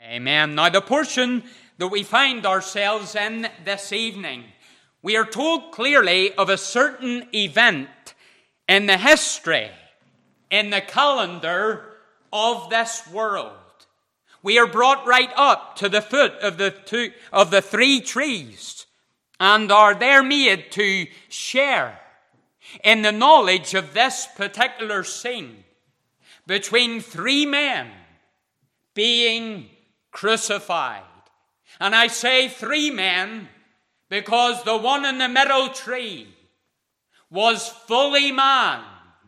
Amen. Now the portion that we find ourselves in this evening, we are told clearly of a certain event in the history, in the calendar of this world. We are brought right up to the foot of the three trees and are there made to share in the knowledge of this particular scene between three men being crucified. And I say three men because the one in the middle tree was fully man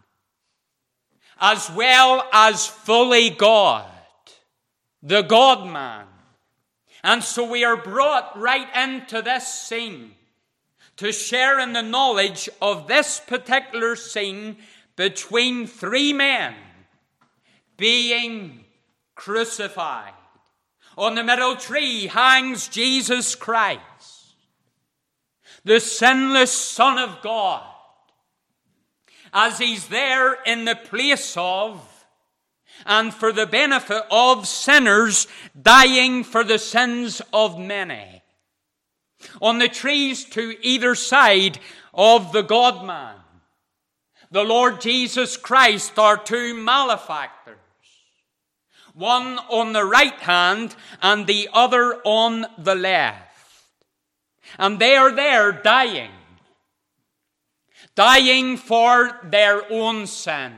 as well as fully God, the God-man. And so we are brought right into this scene to share in the knowledge of this particular scene between three men being crucified. On the middle tree hangs Jesus Christ, the sinless Son of God, as he's there in the place of and for the benefit of sinners, dying for the sins of many. On the trees to either side of the God-man, the Lord Jesus Christ, are two malefactors, one on the right hand and the other on the left. And they are there dying for their own sins,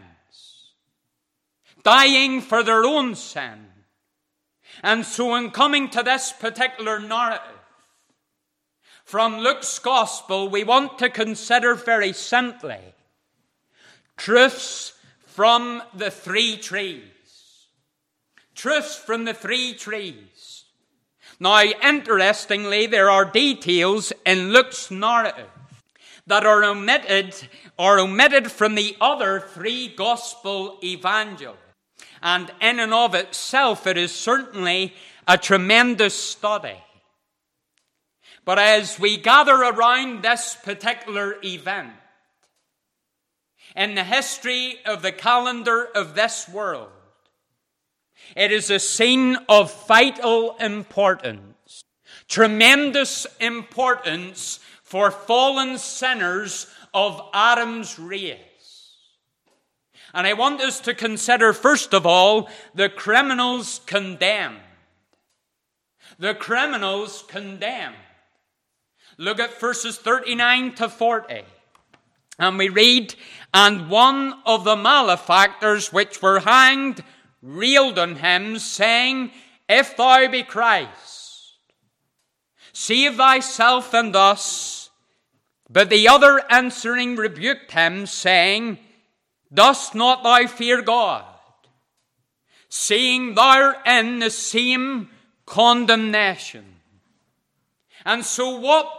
dying for their own sin. And so in coming to this particular narrative from Luke's Gospel, we want to consider very simply truths from the three trees. Truths from the three trees. Now, interestingly, there are details in Luke's narrative that are omitted from the other three Gospel evangelists. And in and of itself, it is certainly a tremendous study. But as we gather around this particular event in the history of the calendar of this world, it is a scene of vital importance, tremendous importance for fallen sinners of Adam's race. And I want us to consider, first of all, the criminals condemned. The criminals condemned. Look at verses 39 to 40. And we read, "And one of the malefactors which were hanged railed on him, saying, If thou be Christ, save thyself and us. But the other answering rebuked him, saying, Dost not thou fear God, seeing thou art in the same condemnation?" And so what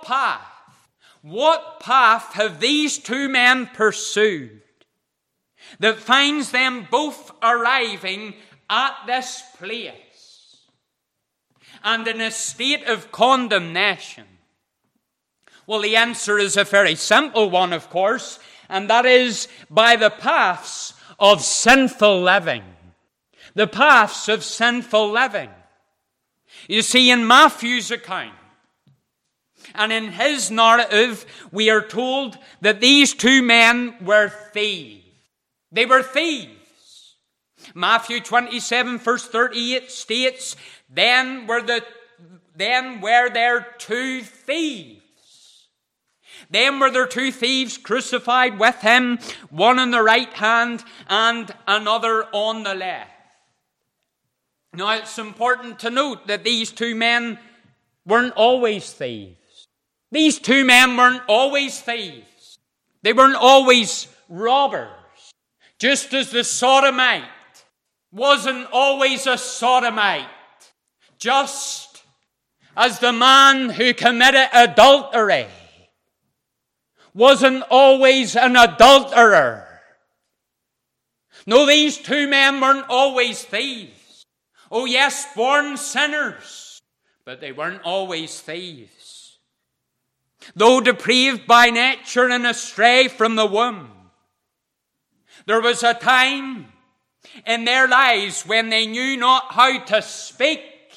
path have these two men pursued that finds them both arriving at this place and in a state of condemnation? Well, the answer is a very simple one, of course, and that is by the paths of sinful living. The paths of sinful living. You see, in Matthew's account, and in his narrative, we are told that these two men were thieves. They were thieves. Matthew 27, verse 38 states, Then were there two thieves. Then were there two thieves crucified with him, one on the right hand and another on the left. Now, it's important to note that these two men weren't always thieves. These two men weren't always thieves. They weren't always robbers. Just as the sodomite wasn't always a sodomite. Just as the man who committed adultery wasn't always an adulterer. No, these two men weren't always thieves. Oh yes, born sinners, but they weren't always thieves. Though depraved by nature and astray from the womb, there was a time in their lives when they knew not how to speak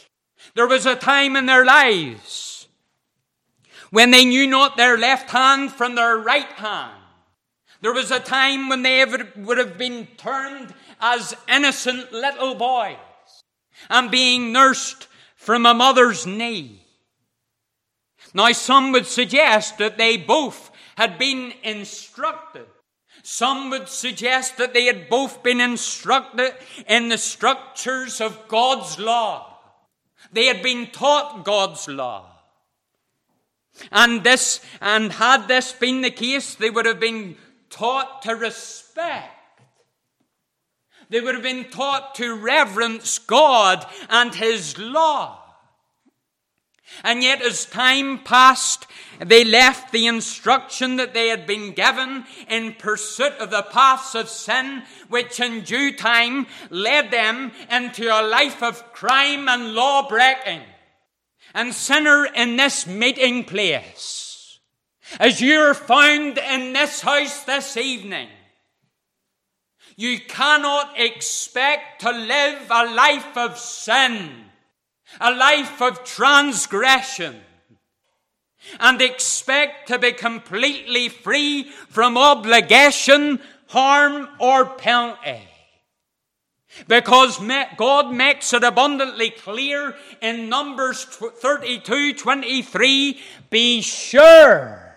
There was a time in their lives when they knew not their left hand from their right hand. There was a time when they would have been turned as innocent little boys and being nursed from a mother's knee. Now, some would suggest that they both had been instructed. Some would suggest that they had both been instructed in the structures of God's law. They had been taught God's law. And had this been the case, they would have been taught to respect. They would have been taught to reverence God and His law. And yet, as time passed, they left the instruction that they had been given in pursuit of the paths of sin, which in due time led them into a life of crime and law-breaking. And sinner, in this meeting place, as you're found in this house this evening, you cannot expect to live a life of sin, a life of transgression, and expect to be completely free from obligation, harm, or penalty. Because God makes it abundantly clear in Numbers 32:23, be sure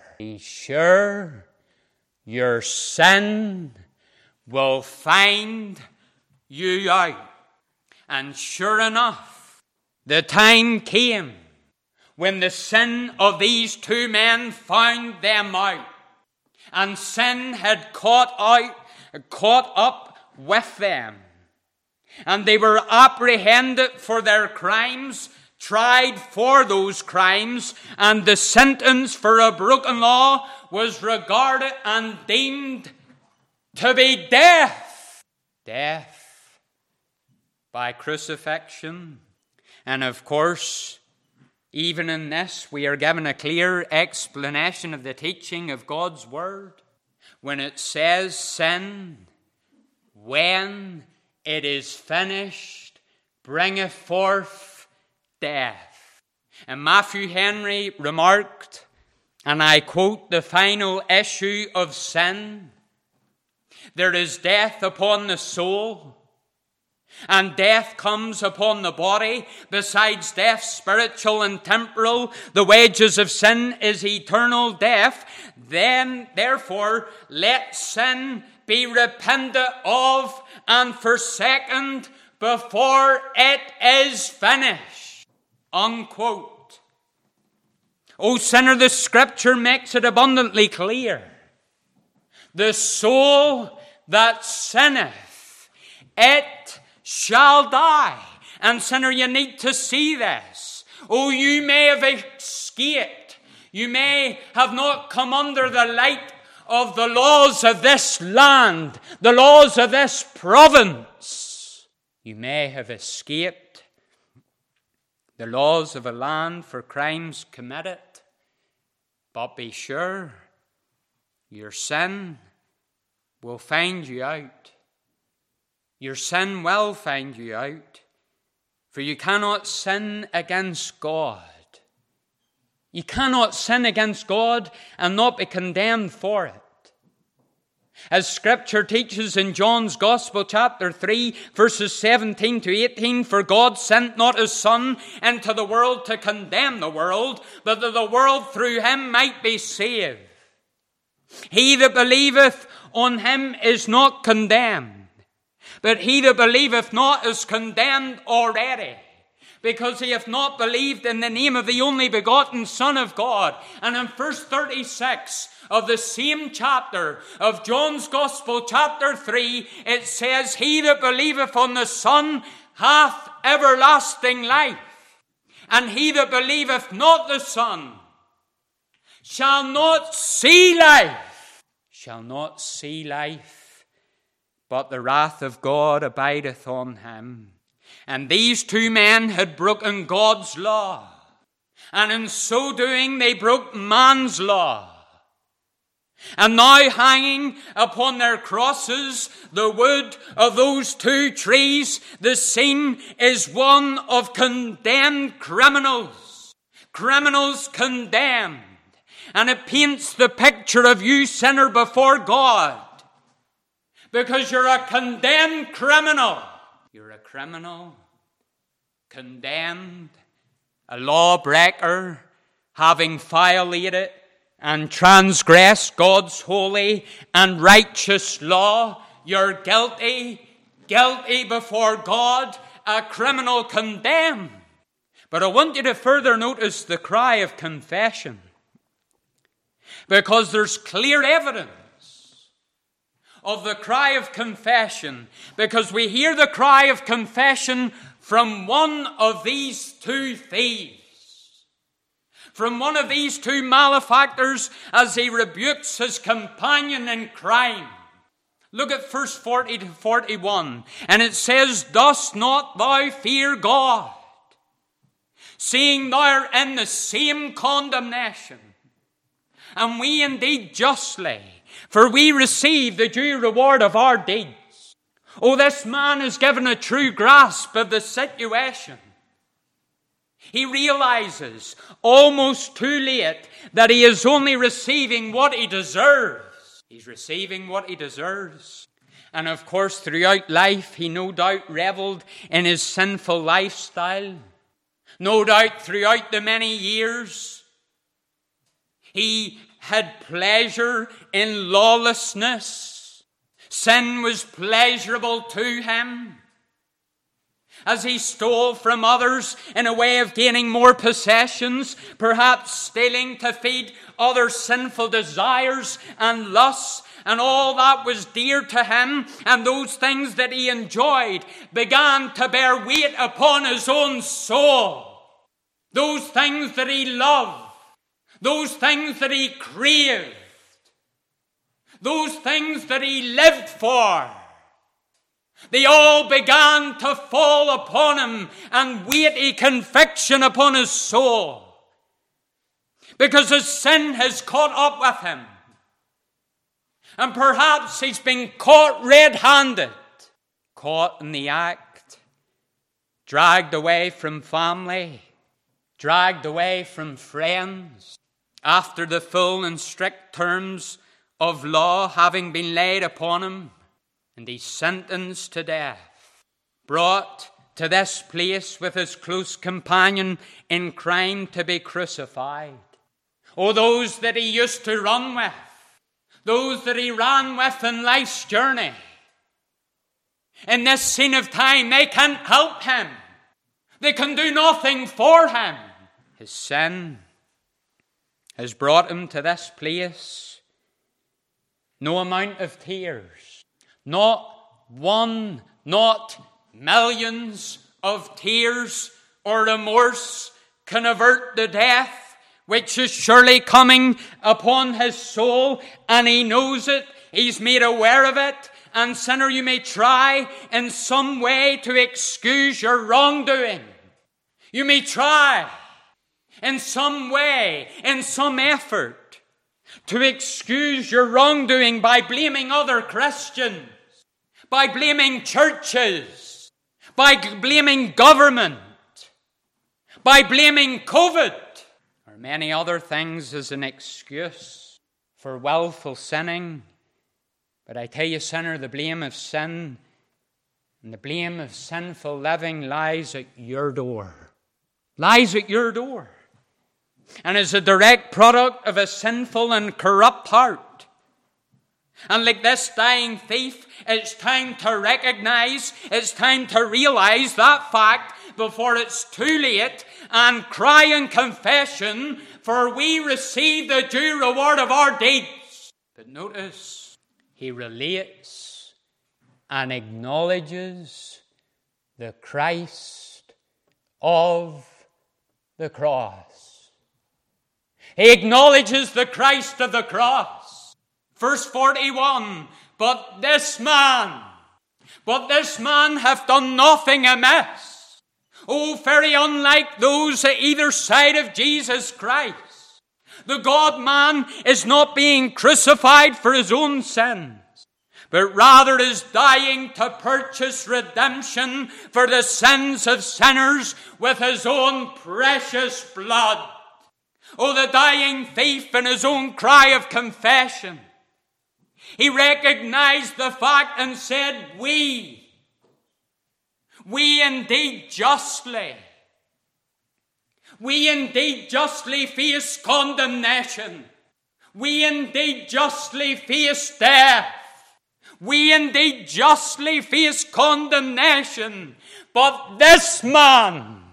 your sin will find you out. And sure enough, the time came when the sin of these two men found them out. And sin had caught up with them. And they were apprehended for their crimes, tried for those crimes, and the sentence for a broken law was regarded and deemed to be death. Death by crucifixion. And of course, even in this, we are given a clear explanation of the teaching of God's Word. When it says sin, when it is finished, bringeth forth death. And Matthew Henry remarked, and I quote, the final issue of sin: there is death upon the soul, and death comes upon the body. Besides death, spiritual and temporal, the wages of sin is eternal death. Then, therefore, let sin be repented of and forsaken before it is finished. Unquote. O sinner, the Scripture makes it abundantly clear. The soul that sinneth, it shall die. And sinner, you need to see this. Oh, you may have escaped. You may have not come under the light of the laws of this land, the laws of this province. You may have escaped the laws of a land for crimes committed, but be sure your sin will find you out. Your sin will find you out, for you cannot sin against God. You cannot sin against God and not be condemned for it. As Scripture teaches in John's Gospel, chapter 3, verses 17 to 18, for God sent not His Son into the world to condemn the world, but that the world through Him might be saved. He that believeth on Him is not condemned, but he that believeth not is condemned already, because he hath not believed in the name of the only begotten Son of God. And in verse 36 of the same chapter of John's Gospel, chapter 3, it says, he that believeth on the Son hath everlasting life, and he that believeth not the Son shall not see life, but the wrath of God abideth on him. And these two men had broken God's law, and in so doing they broke man's law. And now hanging upon their crosses, the wood of those two trees, the scene is one of condemned criminals. Criminals condemned. And it paints the picture of you, sinner, before God. Because you're a condemned criminal. You're a criminal, condemned, a lawbreaker, having violated and transgressed God's holy and righteous law. You're guilty before God, a criminal condemned. But I want you to further notice the cry of confession, because there's clear evidence of the cry of confession, because we hear the cry of confession from one of these two thieves, from one of these two malefactors, as he rebukes his companion in crime. Look at verse 40 to 41, and it says, "Dost not thou fear God, seeing thou art in the same condemnation? And we indeed justly, for we receive the due reward of our deeds." Oh, this man is given a true grasp of the situation. He realizes, almost too late, that he is only receiving what he deserves. He's receiving what he deserves. And of course, throughout life, he no doubt reveled in his sinful lifestyle. No doubt throughout the many years, he had pleasure in lawlessness. Sin was pleasurable to him. As he stole from others in a way of gaining more possessions, perhaps stealing to feed other sinful desires and lusts, and all that was dear to him, and those things that he enjoyed began to bear weight upon his own soul. Those things that he loved, those things that he craved, those things that he lived for, they all began to fall upon him and weighty conviction upon his soul, because his sin has caught up with him. And perhaps he's been caught red-handed, caught in the act, dragged away from family, dragged away from friends, after the full and strict terms of law having been laid upon him, and he's sentenced to death, brought to this place with his close companion in crime to be crucified. Oh, those that he used to run with, those that he ran with in life's journey, in this scene of time, they can't help him. They can do nothing for him. His sin has brought him to this place. No amount of tears, not one, not millions of tears or remorse can avert the death which is surely coming upon his soul, and he knows it. He's made aware of it. And sinner, you may try in some way to excuse your wrongdoing. You may try in some way, in some effort, to excuse your wrongdoing by blaming other Christians, by blaming churches, by blaming government, by blaming COVID, or many other things as an excuse for willful sinning. But I tell you, sinner, the blame of sin and the blame of sinful living lies at your door. Lies at your door. And is a direct product of a sinful and corrupt heart. And like this dying thief, it's time to recognize, it's time to realize that fact before it's too late, and cry in confession, for we receive the due reward of our deeds. But notice, he relates and acknowledges the Christ of the cross. He acknowledges the Christ of the cross. Verse 41, but this man hath done nothing amiss. Oh, very unlike those at either side of Jesus Christ. The God-man is not being crucified for his own sins, but rather is dying to purchase redemption for the sins of sinners with his own precious blood. Oh, the dying thief in his own cry of confession, he recognized the fact and said, we indeed justly face condemnation. We indeed justly face death. We indeed justly face condemnation. But this man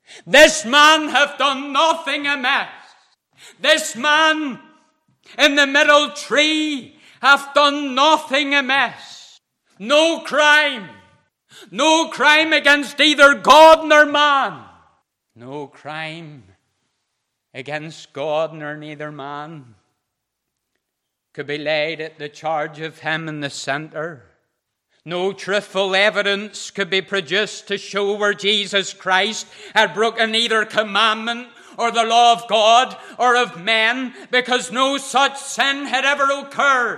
hath done nothing amiss. This man in the middle tree hath done nothing amiss. No crime against either God nor man. No crime against God nor neither man could be laid at the charge of him in the center. No truthful evidence could be produced to show where Jesus Christ had broken either commandment or the law of God or of men, because no such sin had ever occurred.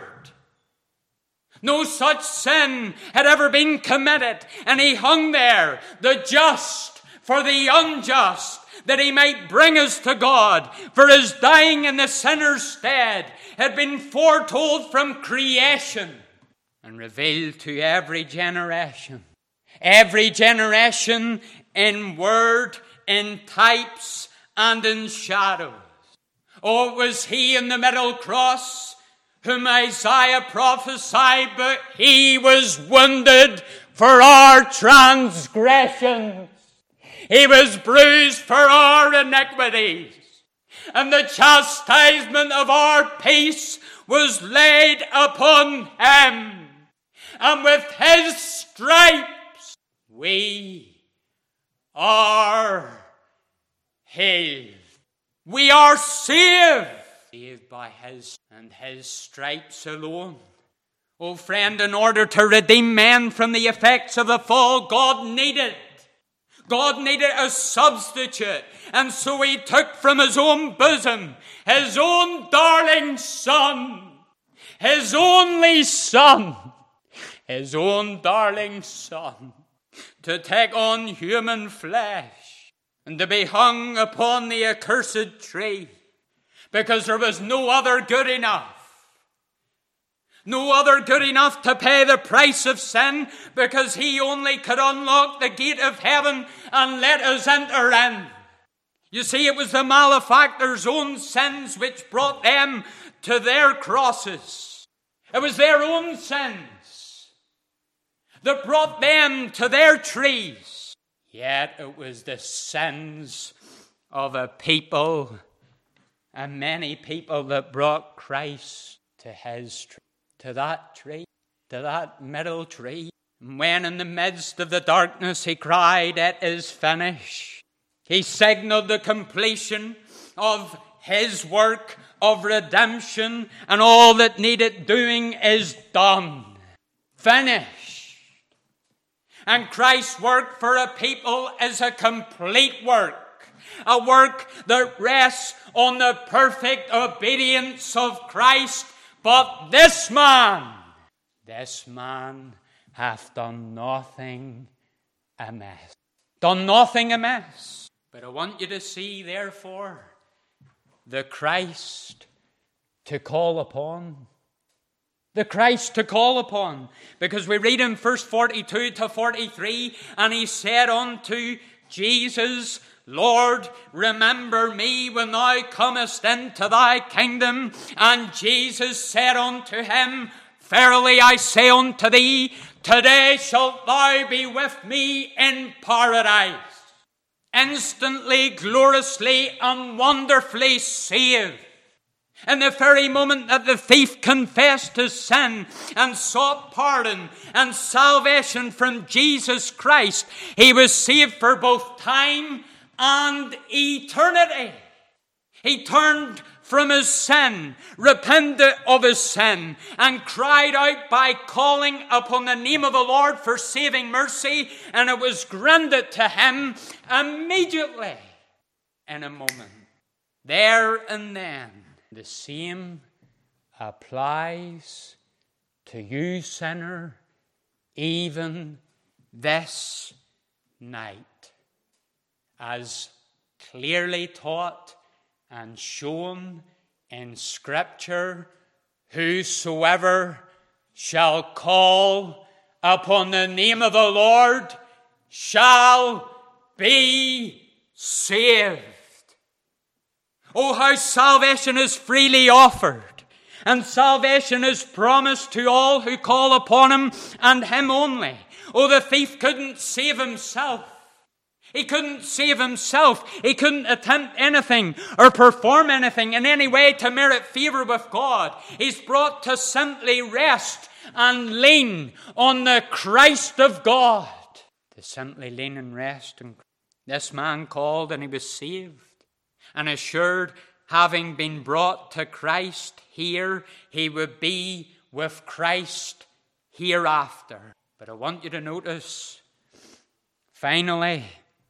No such sin had ever been committed. And he hung there, the just for the unjust, that he might bring us to God. For his dying in the sinner's stead had been foretold from creation and revealed to every generation. Every generation in word, in types, and in shadows. Oh, it was he in the middle cross whom Isaiah prophesied, but he was wounded for our transgressions. He was bruised for our iniquities. And the chastisement of our peace was laid upon him. And with his stripes we are healed. We are saved by his and his stripes alone. Oh friend, in order to redeem men from the effects of the fall, God needed a substitute. And so he took from his own bosom his own darling son, his only son, his own darling son, to take on human flesh and to be hung upon the accursed tree, because there was no other good enough. No other good enough to pay the price of sin, because he only could unlock the gate of heaven and let us enter in. You see, it was the malefactors' own sins which brought them to their crosses. It was their own sins that brought them to their trees. Yet it was the sins of a people, and many people, that brought Christ to his tree. To that tree, to that middle tree. When in the midst of the darkness he cried, "It is finished," he signaled the completion of his work of redemption, and all that needed doing is done. Finished. And Christ's work for a people is a complete work. A work that rests on the perfect obedience of Christ. But this man hath done nothing amiss. Done nothing amiss. But I want you to see, therefore, the Christ to call upon. The Christ to call upon. Because we read in verse 42 to 43, and he said unto Jesus, "Lord, remember me when thou comest into thy kingdom." And Jesus said unto him, "Verily I say unto thee, today shalt thou be with me in paradise." Instantly, gloriously, and wonderfully saved. In the very moment that the thief confessed his sin and sought pardon and salvation from Jesus Christ, he was saved for both time and eternity. He turned from his sin, repented of his sin, and cried out by calling upon the name of the Lord for saving mercy, and it was granted to him immediately. In a moment, there and then. The same applies to you, sinner, even this night. As clearly taught and shown in Scripture, whosoever shall call upon the name of the Lord shall be saved. Oh, how salvation is freely offered, and salvation is promised to all who call upon him and him only. Oh, the thief couldn't save himself. He couldn't save himself. He couldn't attempt anything or perform anything in any way to merit favor with God. He's brought to simply rest and lean on the Christ of God. To simply lean and rest. And this man called and he was saved. And assured, having been brought to Christ here, he would be with Christ hereafter. But I want you to notice, finally,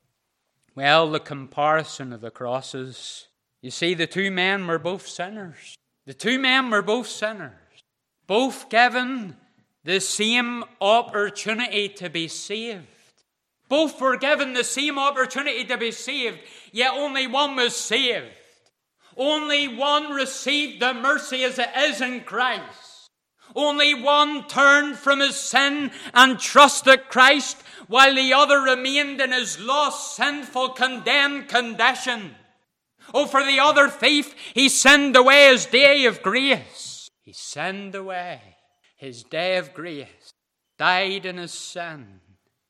the comparison of the crosses. You see, the two men were both sinners. The two men were both sinners. Both given the same opportunity to be saved. Both were given the same opportunity to be saved, yet only one was saved. Only one received the mercy as it is in Christ. Only one turned from his sin and trusted Christ, while the other remained in his lost, sinful, condemned condition. Oh, for the other thief, he sinned away his day of grace. He sinned away his day of grace, died in his sin,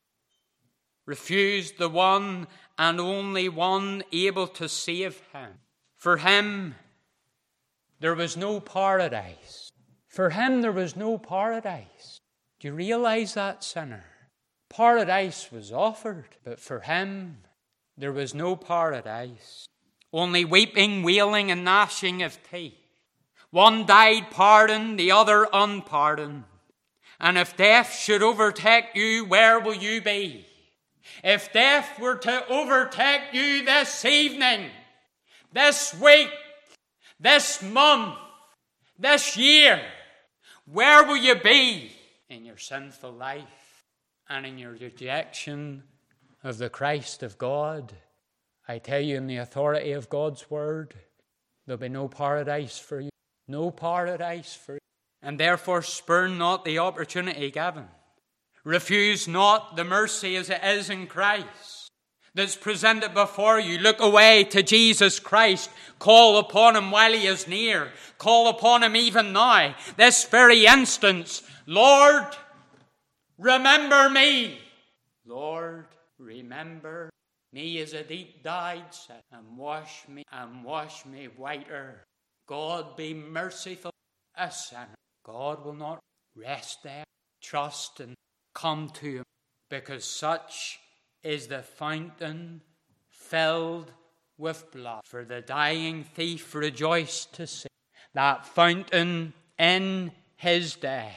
refused the one and only one able to save him. For him, there was no paradise. For him, there was no paradise. Do you realize that, sinner? Paradise was offered, but for him, there was no paradise. Only weeping, wailing, and gnashing of teeth. One died pardoned, the other unpardoned. And if death should overtake you, where will you be? If death were to overtake you this evening, this week, this month, this year, where will you be in your sinful life and in your rejection of the Christ of God? I tell you, in the authority of God's word, there'll be no paradise for you. No paradise for you. And therefore spurn not the opportunity given. Refuse not the mercy as it is in Christ that's presented before you. Look away to Jesus Christ. Call upon him while he is near. Call upon him even now, this very instant. Lord, remember me. Lord, remember me as a deep dyed sin, and wash me whiter. God, be merciful, a sinner. God will not rest there. Trust and come to him, because such is the fountain filled with blood. For the dying thief rejoiced to see that fountain in his day.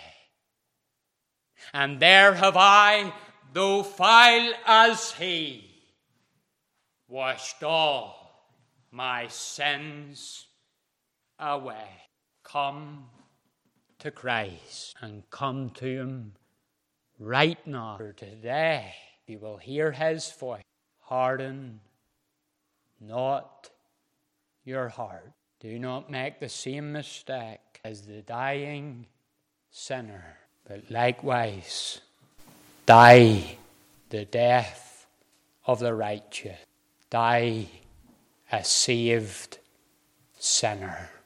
And there have I, though foul as he, washed all my sins away. Come to Christ and come to him right now. For today you will hear his voice. Harden not your heart. Do not make the same mistake as the dying sinner, but likewise die the death of the righteous. Die a saved sinner.